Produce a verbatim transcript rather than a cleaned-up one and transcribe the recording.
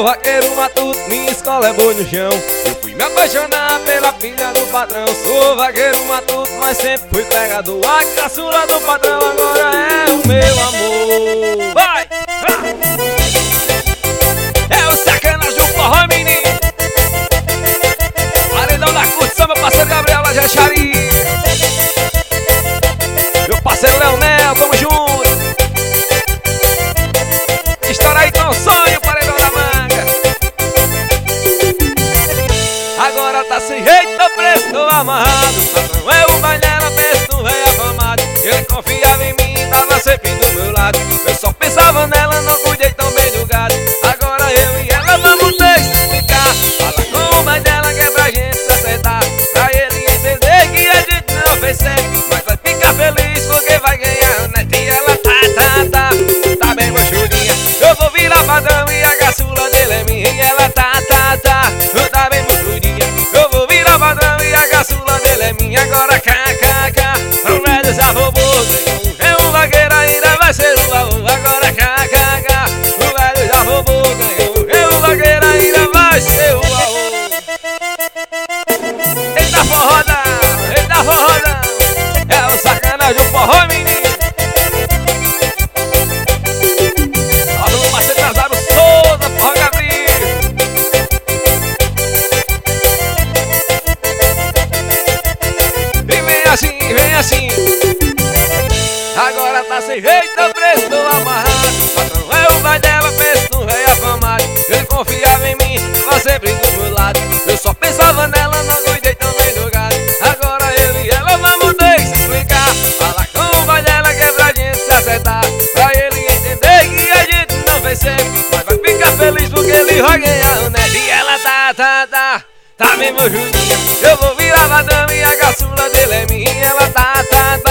vaqueiro matuto, minha escola é boi no chão. Eu fui me apaixonar pela filha do patrão. Sou vaqueiro matuto, mas sempre fui pegador. A caçula do patrão agora é o meu amor. Vai! É o sacanagem do forró, menino. Paredão da curtição, meu parceiro Gabriel lá de Achari. Meu parceiro Leonel, tamo junto. Estoura aí tão sonho, paredão da manga. Agora tá sem jeito, tô preso, tô amarrado. Patrão é o bailero, penso no véio afamado. Ele confiava em mim, tava sempre do meu lado. Eu só pensava nela, não cuidei tão bem do gado. Agora eu e ela vamos ter que explicar. Fala com o pai dela que é pra gente se acertar. Pra ele entender que a gente não fez certo. Mas vai ficar feliz porque vai ganhar, né? E ela tá, tá, tá, tá bem mochurinha. Eu vou virar padrão e a caçula dele é minha. E ela tá, tá, tá, tá bem mochurinha. Eu vou virar padrão e a caçula dele é minha. Agora cá, cá, cá, o velho já roubou. É um vaqueiro ainda vai ser o avô. Agora cá, cá, cá, o velho já roubou, ganhou. É um vaqueiro ainda vai ser o avô. Eita forroda, eita forroda. É o sacanagem do forró, menino. Olha o parceiro Nazário Souza, forró Gabriel. E vem assim, vem assim. Agora tá sem jeito, tô preso, tô amarrado. Patrão é o pai dela, penso no véio afamado. Ele confiava em mim, tava sempre do meu lado. Eu só pensava nela, não cuidei tão bem do gado. Agora eu e ela vamos ter que se explicar. Fala com o pai dela que é pra gente se acertar. Pra ele entender que a gente não fez certo. Mas vai ficar feliz porque ele vai ganhar o neto. E ela tá, tá, tá, tá mesmo juninha. Eu vou virar madame e a caçula dele é minha. Ela tá, tá, tá.